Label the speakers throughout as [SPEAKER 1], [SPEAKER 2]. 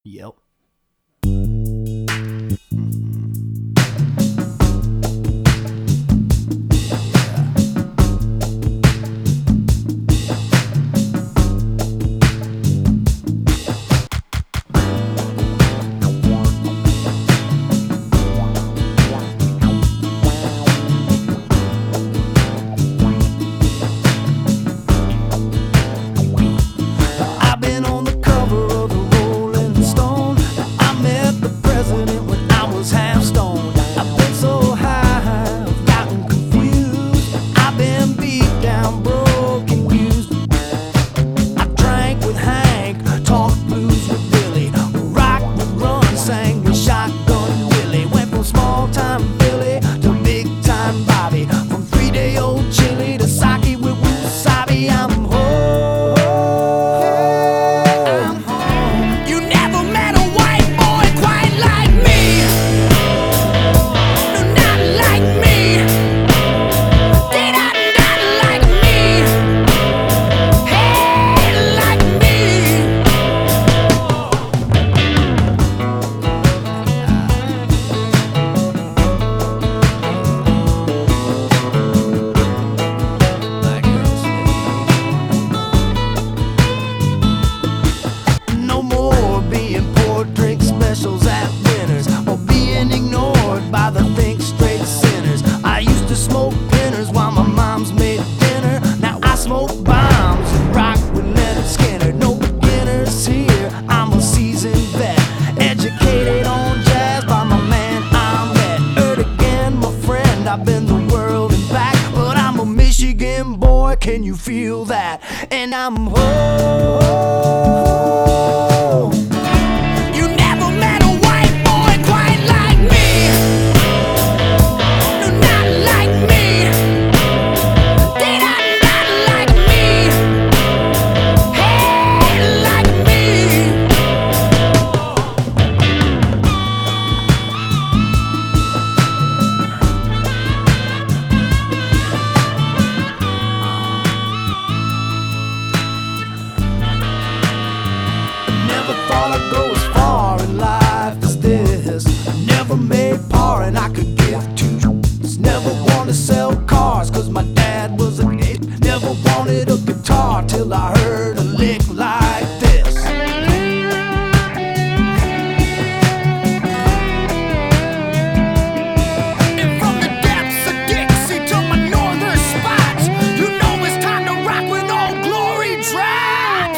[SPEAKER 1] Yep. I've been on the cover of the Rolling Stone. I met the president when I was half stoned. I've been so high, I've gotten confused. I've been beat down, broken, used. I drank with Hank, talked blues with Billy, rocked with Ron, sang with Shotgun Willie. Went from small time Philly to big time Bobby, from 3-day-old chili to sake with wasabi. I'm home. No more being poor, drink specials at dinners, or being ignored by the think straight sinners. I used to smoke pinners while my mom's made dinner. Now I smoke bombs and rock with Leonard Skinner. No beginners here, I'm a seasoned vet, educated on jazz by my man Ahmed Erdogan, my friend. I've been the world and back, but I'm a Michigan boy, can you feel that? And I'm home. You never met a white boy quite like me. No, not like me. They not like me. Hey, like me. Never thought I'd go as far in life as this. Never made par and I could give two. Never wanted to sell cars cause my dad was a dick. Never wanted a guitar till I heard a lick like this. And from the depths of Dixie to my northern spots, you know it's time to rock when all glory drops.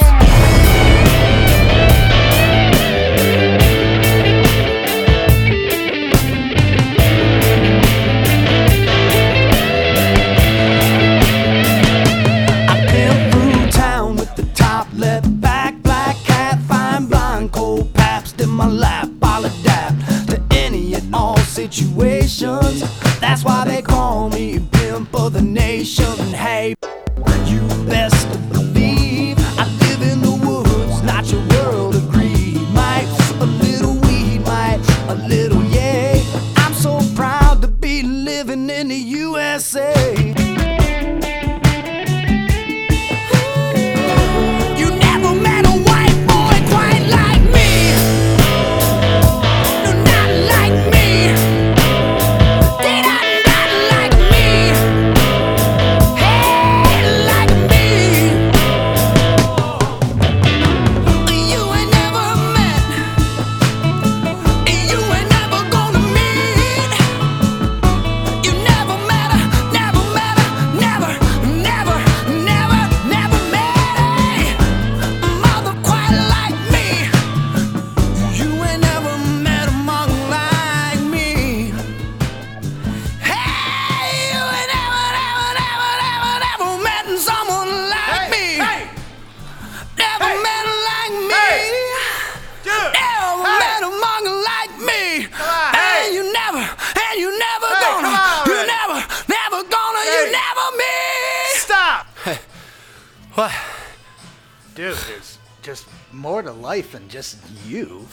[SPEAKER 1] I've been through town with the top left back, black cat, fine blind, cold paps in my lap. I'll adapt to any and all situations. That's why they call me pimp of the nation. Hey, you best to believe I live in the woods, not your world of greed. Might a little weed, might a little yay. I'm so proud to be living in the USA. You never met a white boy quite like me. No, not like me. They not like me. Hey, like me. You ain't never met, you ain't never gonna meet. You never met her, never met her, never met a mother quite like me. You ain't never met a mother like me. Hey, you ain't never met someone like me. Never met like me. Never met a mother like me. And you never gonna. You never gonna. You never me.
[SPEAKER 2] Stop!
[SPEAKER 1] What?
[SPEAKER 2] Dude, there's just more to life than just you.